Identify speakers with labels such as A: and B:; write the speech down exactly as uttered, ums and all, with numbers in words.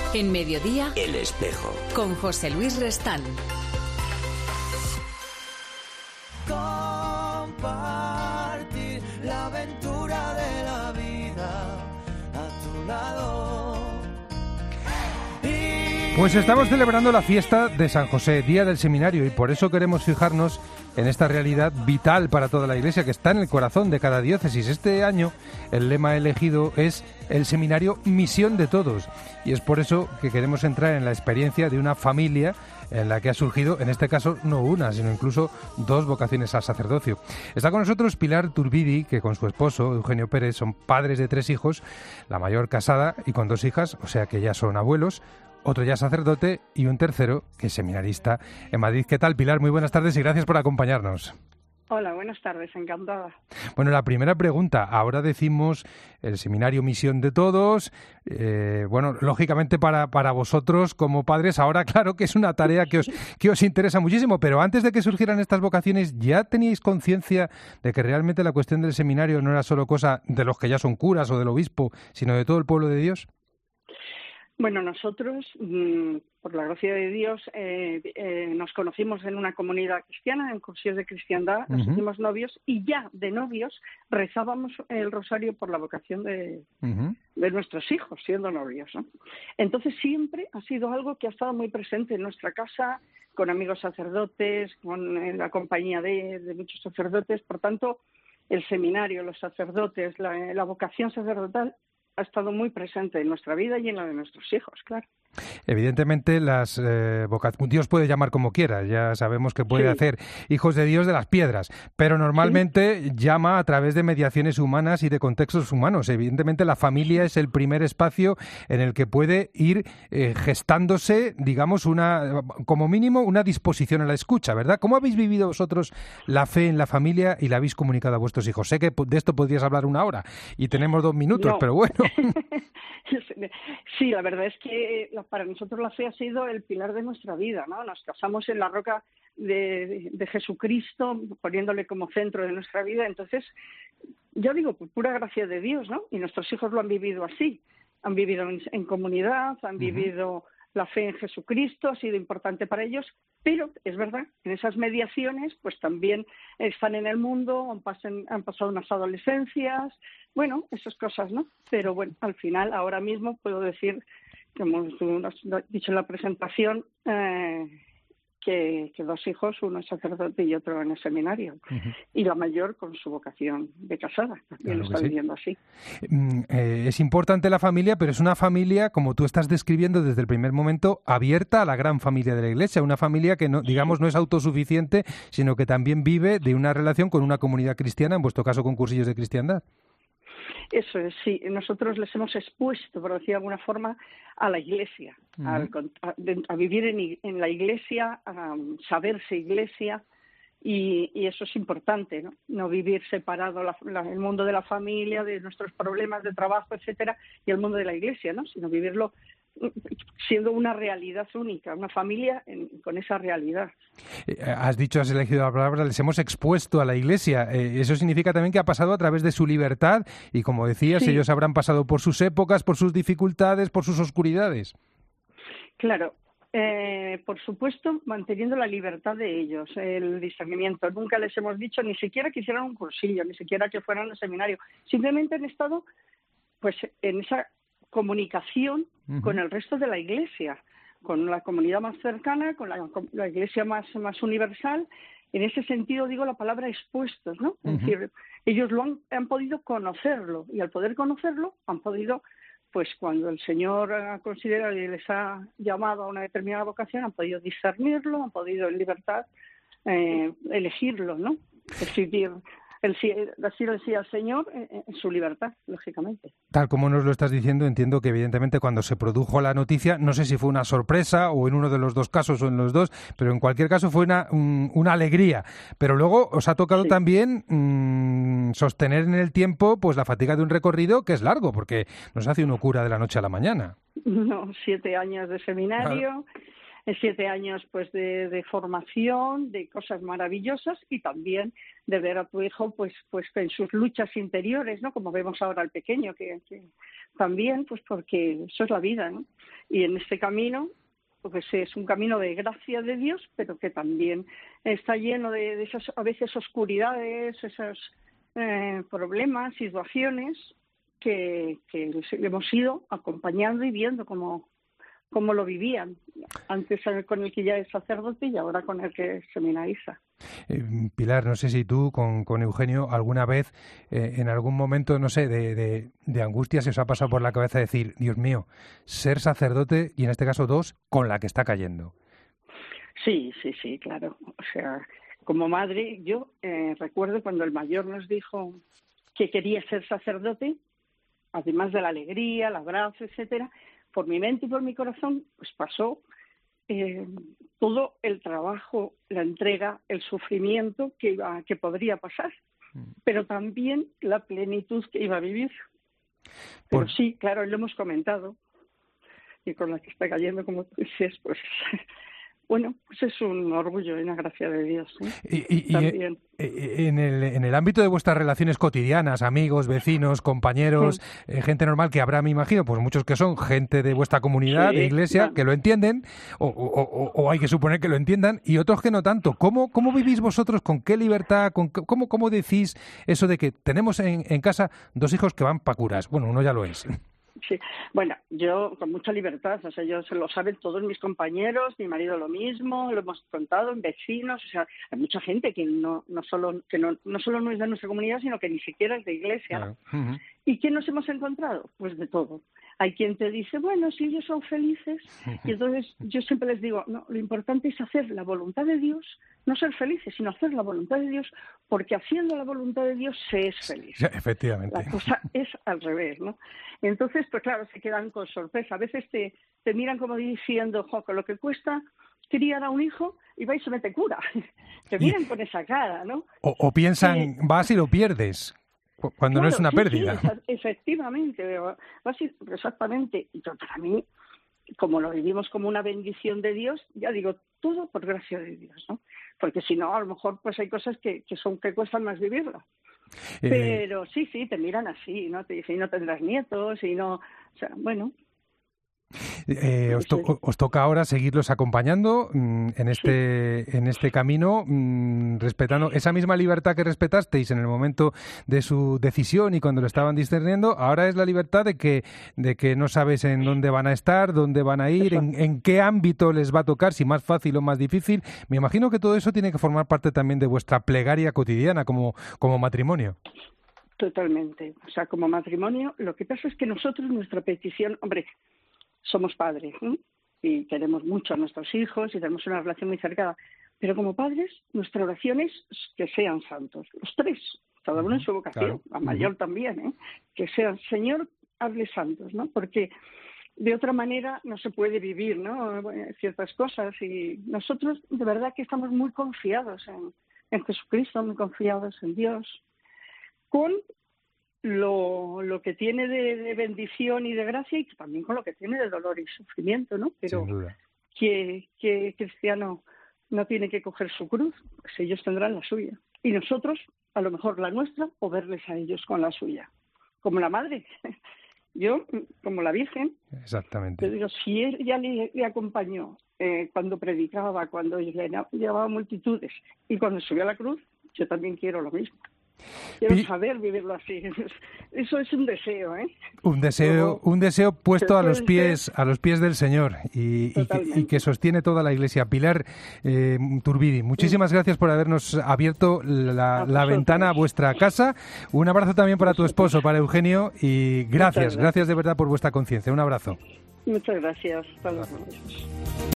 A: En Mediodía,
B: El Espejo,
A: con José Luis Restán.
C: Compartir la aventura de la vida a tu lado.
D: Pues estamos celebrando la fiesta de San José, Día del Seminario, y por eso queremos fijarnos en esta realidad vital para toda la Iglesia, que está en el corazón de cada diócesis. Este año el lema elegido es el seminario Misión de Todos, y es por eso que queremos entrar en la experiencia de una familia en la que ha surgido, en este caso, no una, sino incluso dos vocaciones al sacerdocio. Está con nosotros Pilar Turbidi, que con su esposo, Eugenio Pérez, son padres de tres hijos, la mayor casada y con dos hijas, o sea que ya son abuelos, otro ya sacerdote y un tercero que es seminarista en Madrid. ¿Qué tal, Pilar? Muy buenas tardes y gracias por acompañarnos.
E: Hola, buenas tardes, encantada.
D: Bueno, la primera pregunta, ahora decimos el seminario Misión de Todos, eh, bueno, lógicamente para, para vosotros como padres, ahora claro que es una tarea que os, que os interesa muchísimo, pero antes de que surgieran estas vocaciones, ¿ya teníais conciencia de que realmente la cuestión del seminario no era solo cosa de los que ya son curas o del obispo, sino de todo el pueblo de Dios?
E: Bueno, nosotros, por la gracia de Dios, eh, eh, nos conocimos en una comunidad cristiana, en cursillos de cristiandad, nos
D: Uh-huh.
E: hicimos novios y ya de novios rezábamos el rosario por la vocación de,
D: Uh-huh.
E: de nuestros hijos, siendo novios, ¿no? Entonces siempre ha sido algo que ha estado muy presente en nuestra casa, con amigos sacerdotes, con en la compañía de, de muchos sacerdotes. Por tanto, el seminario, los sacerdotes, la, la vocación sacerdotal ha estado muy presente en nuestra vida y en la de nuestros hijos, claro.
D: Evidentemente, las eh, vocaciones, Dios puede llamar como quiera, ya sabemos que puede
E: Sí.
D: hacer hijos de Dios de las piedras, pero normalmente sí. llama a través de mediaciones humanas y de contextos humanos. Evidentemente, la familia es el primer espacio en el que puede ir eh, gestándose, digamos, una como mínimo, una disposición a la escucha, ¿verdad? ¿Cómo habéis vivido vosotros la fe en la familia y la habéis comunicado a vuestros hijos? Sé que de esto podrías hablar una hora y tenemos dos minutos,
E: No.
D: pero bueno.
E: Sí, la verdad es que para nosotros la fe ha sido el pilar de nuestra vida, ¿no? Nos casamos en la roca de, de Jesucristo, poniéndole como centro de nuestra vida. Entonces, yo digo, por pura gracia de Dios, ¿no? Y nuestros hijos lo han vivido así. Han vivido en, en comunidad, han uh-huh. vivido la fe en Jesucristo, ha sido importante para ellos, pero es verdad, en esas mediaciones pues también están en el mundo, han, pasen, han pasado unas adolescencias, bueno, esas cosas, ¿no? Pero bueno, al final, ahora mismo puedo decir, como tú has dicho en la presentación, eh, que, que dos hijos, uno es sacerdote y otro en el seminario. Uh-huh. Y la mayor con su vocación de casada, también claro lo está sí. viviendo así.
D: Mm, eh, es importante la familia, pero es una familia, como tú estás describiendo desde el primer momento, abierta a la gran familia de la Iglesia, una familia que, no, digamos, no es autosuficiente, sino que también vive de una relación con una comunidad cristiana, en vuestro caso con cursillos de cristiandad.
E: Eso es, sí. Nosotros les hemos expuesto, por decir de alguna forma, a la Iglesia, uh-huh. al, a, a vivir en, en la Iglesia, a saberse Iglesia, y, y eso es importante, ¿no? No vivir separado la, la, el mundo de la familia, de nuestros problemas de trabajo, etcétera, y el mundo de la Iglesia, ¿no? Sino vivirlo siendo una realidad única, una familia en, con esa realidad.
D: Eh, has dicho, has elegido la palabra, les hemos expuesto a la Iglesia. Eh, eso significa también que ha pasado a través de su libertad y, como decías, sí. ellos habrán pasado por sus épocas, por sus dificultades, por sus oscuridades.
E: Claro. Eh, por supuesto, manteniendo la libertad de ellos, el discernimiento. Nunca les hemos dicho ni siquiera que hicieran un cursillo, ni siquiera que fueran al seminario. Simplemente han estado pues en esa comunicación uh-huh. con el resto de la Iglesia, con la comunidad más cercana, con la, con la Iglesia más, más universal. En ese sentido digo la palabra expuestos, ¿no? Uh-huh. Es decir, ellos lo han, han podido conocerlo, y al poder conocerlo han podido, pues cuando el Señor ha considerado y les ha llamado a una determinada vocación, han podido discernirlo, han podido en libertad eh, elegirlo, ¿no? Decidir el sí, decir el sí al Señor en, en su libertad, lógicamente.
D: Tal como nos lo estás diciendo, entiendo que evidentemente cuando se produjo la noticia, no sé si fue una sorpresa o en uno de los dos casos o en los dos, pero en cualquier caso fue una, un, una alegría. Pero luego os ha tocado sí. también mmm, sostener en el tiempo pues la fatiga de un recorrido que es largo, porque no se hace uno cura de la noche a la mañana.
E: No, siete años de seminario. Claro. siete años pues de, de formación, de cosas maravillosas y también de ver a tu hijo pues pues en sus luchas interiores, ¿no? Como vemos ahora al pequeño, que, que también, pues porque eso es la vida, ¿no? Y en este camino, pues es un camino de gracia de Dios, pero que también está lleno de, de esas a veces oscuridades, esos eh, problemas, situaciones que, que hemos ido acompañando y viendo cómo cómo lo vivían, antes con el que ya es sacerdote y ahora con el que es seminarista.
D: Eh, Pilar, no sé si tú con, con Eugenio alguna vez, eh, en algún momento, no sé, de, de, de angustia se os ha pasado por la cabeza decir, Dios mío, ser sacerdote y en este caso dos, con la que está cayendo.
E: Sí, sí, sí, claro. O sea, como madre, yo eh, recuerdo cuando el mayor nos dijo que quería ser sacerdote, además de la alegría, el abrazo, etcétera, por mi mente y por mi corazón, pues pasó eh, todo el trabajo, la entrega, el sufrimiento que iba, que podría pasar, pero también la plenitud que iba a vivir. Pero por... sí, claro, lo hemos comentado, y con la que está cayendo, como tú dices, pues bueno, pues es un orgullo y una gracia de Dios, ¿eh?
D: Y, y, También. y en, el, en el ámbito de vuestras relaciones cotidianas, amigos, vecinos, compañeros, sí. eh, gente normal que habrá, me imagino, pues muchos que son gente de vuestra comunidad, sí, de iglesia, no. que lo entienden, o, o, o, o hay que suponer que lo entiendan, y otros que no tanto. ¿Cómo, cómo vivís vosotros? ¿Con qué libertad? Con, ¿Cómo, cómo decís eso de que tenemos en, en casa dos hijos que van pa' curas? Bueno, uno ya lo es.
E: Sí, bueno, yo con mucha libertad, o sea, yo se lo saben todos mis compañeros, mi marido lo mismo, lo hemos contado en vecinos, o sea, hay mucha gente que no no solo que no no solo no es de nuestra comunidad, sino que ni siquiera es de iglesia. Claro. Uh-huh. ¿Y qué nos hemos encontrado? Pues de todo. Hay quien te dice, bueno, si ellos son felices, y entonces yo siempre les digo, no, lo importante es hacer la voluntad de Dios, no ser felices, sino hacer la voluntad de Dios, porque haciendo la voluntad de Dios se es feliz.
D: Ya, efectivamente.
E: La cosa es al revés, ¿no? Entonces, pues claro, se quedan con sorpresa. A veces te, te miran como diciendo, jo, con lo que cuesta criar a un hijo, y va y se mete cura. Te miran y... con esa cara, ¿no?
D: O, o piensan, eh... vas y lo pierdes. Cuando claro, no es una
E: sí,
D: pérdida.
E: Sí, efectivamente, exactamente. Y para mí, como lo vivimos como una bendición de Dios, ya digo, todo por gracia de Dios, ¿no? Porque si no, a lo mejor pues hay cosas que, que son que cuestan más vivirlas. Eh... Pero sí, sí, te miran así, ¿no? Te dicen, y no tendrás nietos, y no... O sea, bueno...
D: Eh, os, to os toca ahora seguirlos acompañando mmm, en este sí. en este camino, mmm, respetando esa misma libertad que respetasteis en el momento de su decisión y cuando lo estaban discerniendo. Ahora es la libertad de que de que no sabes en dónde van a estar, dónde van a ir, en, en qué ámbito les va a tocar, si más fácil o más difícil. Me imagino que todo eso tiene que formar parte también de vuestra plegaria cotidiana como, como matrimonio.
E: Totalmente. O sea, como matrimonio, lo que pasa es que nosotros, nuestra petición, hombre, somos padres, ¿eh? Y queremos mucho a nuestros hijos y tenemos una relación muy cercana. Pero como padres, nuestra oración es que sean santos. Los tres, cada uno en su vocación, claro. La mayor uh-huh. también, ¿eh? Que sean, Señor, hazles santos, ¿no? Porque de otra manera no se puede vivir, ¿no? Ciertas cosas. Y nosotros, de verdad, que estamos muy confiados en, en Jesucristo, muy confiados en Dios, con Lo, lo que tiene de, de bendición y de gracia y también con lo que tiene de dolor y sufrimiento, ¿no? Pero que, que cristiano no tiene que coger su cruz, pues ellos tendrán la suya. Y nosotros, a lo mejor la nuestra, o verles a ellos con la suya. Como la madre. Yo, como la Virgen.
D: Exactamente.
E: Te digo, si ella le, le acompañó eh, cuando predicaba, cuando llevaba multitudes y cuando subió a la cruz, yo también quiero lo mismo. Quiero Pi... saber vivirlo así. Eso es un deseo, ¿eh?
D: Un deseo, un deseo puesto a los pies, a los pies del Señor y, y, que, y que sostiene toda la Iglesia. Pilar eh, Turbidi, muchísimas sí. gracias por habernos abierto la, la ventana a vuestra casa. Un abrazo también para tu esposo, para Eugenio, y gracias, gracias, gracias de verdad por vuestra conciencia. Un abrazo.
E: Muchas gracias. Hasta luego.